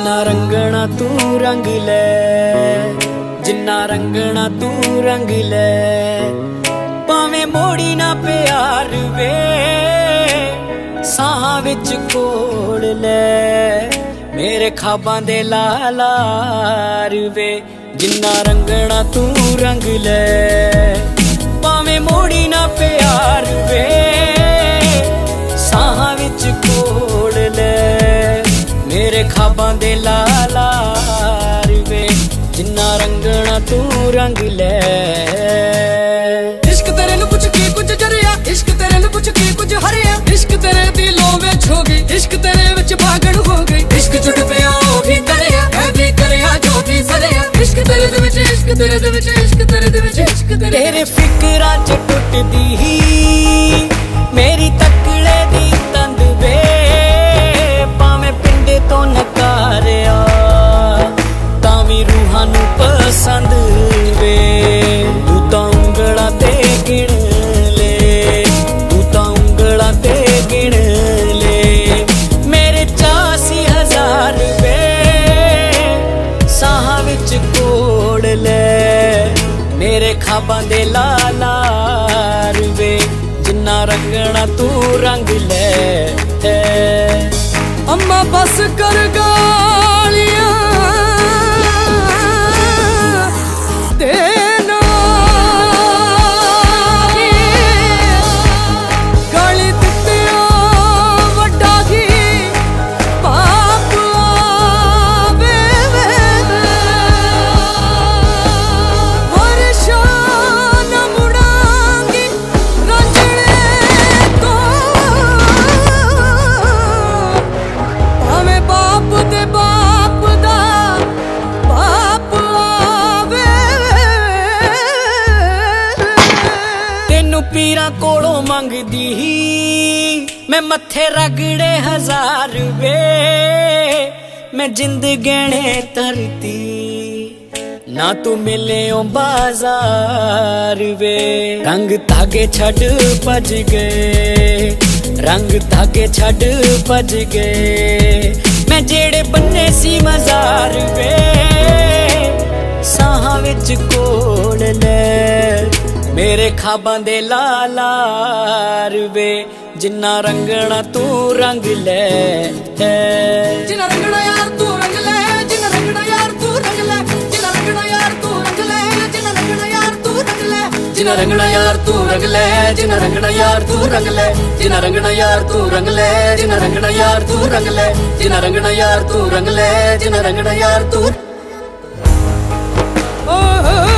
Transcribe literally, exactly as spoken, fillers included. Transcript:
जिन्ना रंगना तू रंग ले, जिन्ना रंगना तू रंग ले, भावें मोड़ी ना प्यार वे, साहां विच कोड़ ले मेरे खाबां दे लालार वे। जिन्ना रंगना तू रंग ले, भावें मोड़ी ना प्यार वे, साहां विच कोड़ ले मेरे खाबां दे लालार वे। जिन्ना रंगना तू रंग ले। इश्क तेरे नू पुछ के कुछ जरिया, इश्क तेरे नू पुछ के कुछ हरिया, इश्क तेरे दिलों विच हो गई, इश्क तेरे विच पागल हो गई। इश्क जुट पिया ओ भी करिया, मैं भी करिया जो भी सरिया, इश्क तेरे दे विच, इश्क तेरे दे विच, इश्क तेरे दे विच, इश्क तेरे तेरे फिकरां च टुटदी ही मेरी तकड़े दी तंद वे, भावें पिंडे तो नकारिया तावी रूहां नू पसंद वे। तू तां उंगलां ते गिण ले, तू तां उंगलां ते गिण ले मेरे चासी हजार वे, साहां विच कोड़ ले मेरे खाबां दे लालार वे। जिन्ना रंगना तू रंग ले। अम्मा बस कर गालियां देना, गाली दित्तिया वड्डा ही पाप आवे वे, वर्षा न मुड़ांगी रंजने तो, भावें बाप दे बाप दा बाप आवे। तेनू पीरां कोलों मंगदी ही मैं मत्थे रगड़े हजार वे, मैं जिंद गहने तरती ना तू मिले ओ बाजार वे। रंग धागे छड़ भज गए, रंग धागे छड़ भज गए मैं जेड़े बन्ने सी मजार वे, साहां विच कोड़ ले मेरे खाबां दे लालार वे। जिन्ना रंगना तू रंग ले। जिन्ना रंगना यार तू रंग ले, जिन्ना रंगना यार तू रंग ले, जिन्ना रंगना यार तू रंग ले, जिन्ना रंगना यार तू रंग ले, जिन्ना रंगना यार तू रंग ले, जिन्ना रंगना यार तू रंग ले, जिन्ना रंगना यार तू रंग ले, जिन्ना रंगना यार तू रंग ले, जिन्ना रंगना यार तू रंग ले, जिन्ना रंगना यार तू।